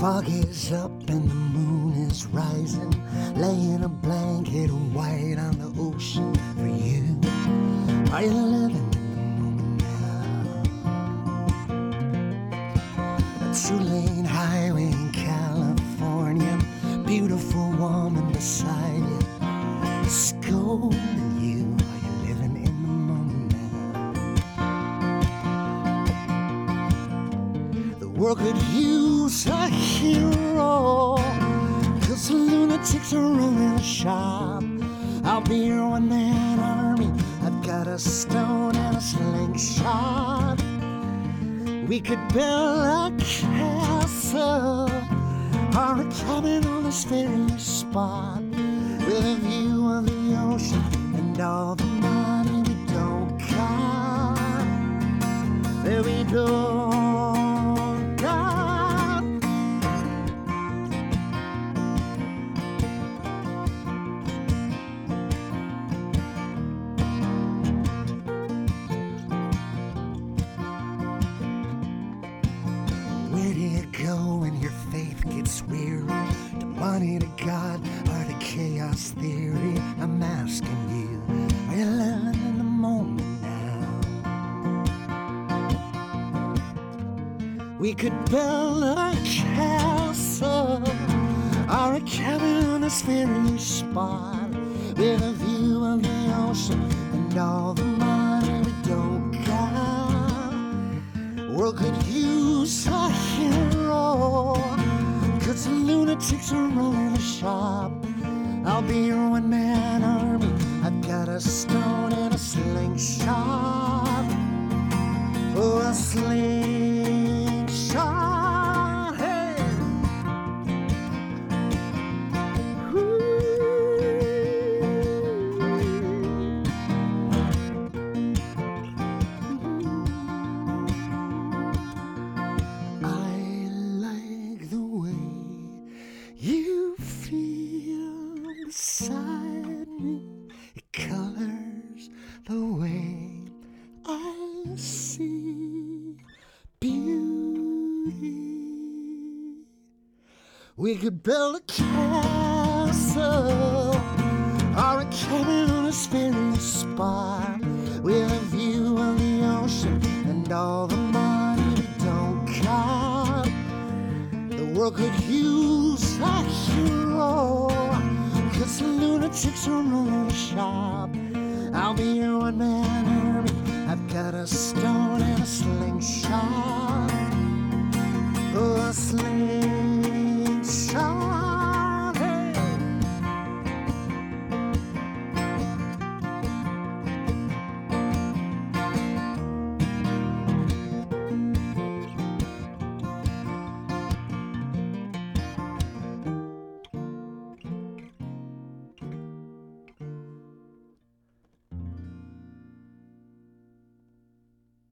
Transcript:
fog is up and the moon is rising, laying a blanket of white on the ocean for you. Are you living in the moment now? A two-lane highway in California, beautiful woman beside you, scolding you. Are you living in the moment now? The world could use a hero, 'cause the lunatics are running the shop. I'll be your one-man army. I've got a stone and a slingshot. We could build a castle or a cabin on this very spot, with a view of the ocean and all the money we don't got, that we don't got. Where do you go when your faith gets weary? To money, to God, or to chaos theory? I'm asking you, are you living in the moment now? We could build a castle or a cabin on this very spot, with a view of the ocean and all the money we don't got. World could use a hero, 'cause the lunatics are running the shop. I'll be your one-man army. I've got a stone and a slingshot. Oh, a slingshot. Hey. I like the way you feel beside me. It colors the way I see beauty. We could build a castle or a cabin on this very spot, with a view of the ocean and all the money we don't got. The world could use a hero, 'cause the lunatics are running the shop. I'll be your one-man army. I've got a stone